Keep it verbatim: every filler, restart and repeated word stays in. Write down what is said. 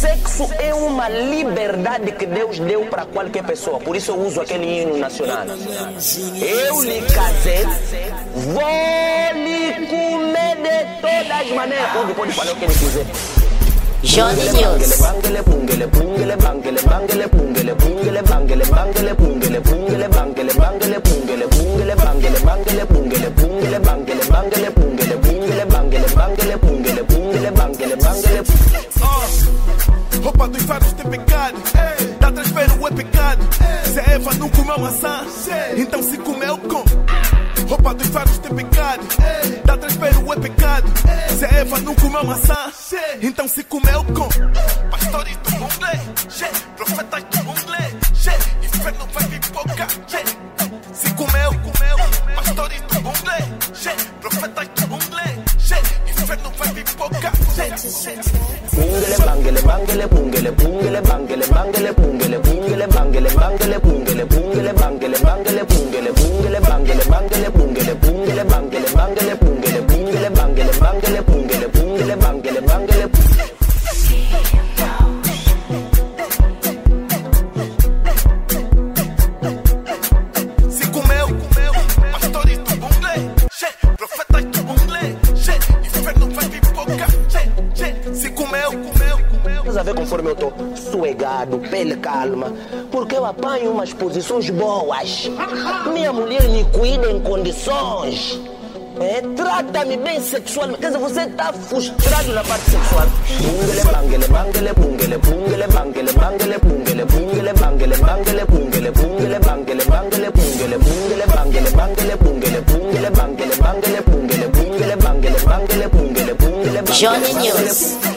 sexo é uma liberdade que Deus deu para qualquer pessoa. Por isso eu uso aquele hino nacional. Eu lhe casei, vou lhe comer de todas as maneiras. Pode, pode falar o que ele quiser. Johnny News. Bangele bungele bungele bangele bangele bungele bungele bangele bangele bungele bungele bangele bangele bungele bungele bangele bangele bungele bungele bangele bangele bungele bungele bangele bangele bungele bungele bangele bangele. Roupa dos faros tem pecado, dá transfero é pecado. Se a Eva não comeu maçã, então se comeu com. Roupa dos faros tem pecado, dá transfero é pecado. Se a Eva não comeu maçã, então se comeu com. Pastores do Munglé, profetas do Munglé, inferno vai pipocar. Se comeu, comeu, pastores do Munglé, profetas do Munglé, inferno vai pipocar. Bungele bangele bangele bungele bungele bangele bangele bungele bungele bangele bangele bungele bungele bangele bangele bungele bungele bangele bangele bungele bungele bangele bangele bungele bungele bangele bangele bungele bungele bangele bangele. Se comeu, comeu, pastores do Munglé, profetas do Munglé, inferno vai pipocar. Se comeu, comeu, comeu. Estás a ver conforme eu estou soegado, pele calma, porque eu apanho umas posições boas. Minha mulher me cuida em condições. É, trata-me bem sexualmente. Quer dizer, você está frustrado na parte sexual. Bungele bangele bangele bungele bungele bangele bangele bungele bungele bangele bangele bungele bungele bangele bangele bungele bungele bangele bangele bungele bungele bangele bangele bungele bungele bangele bangele bungele bungele. Johnny News.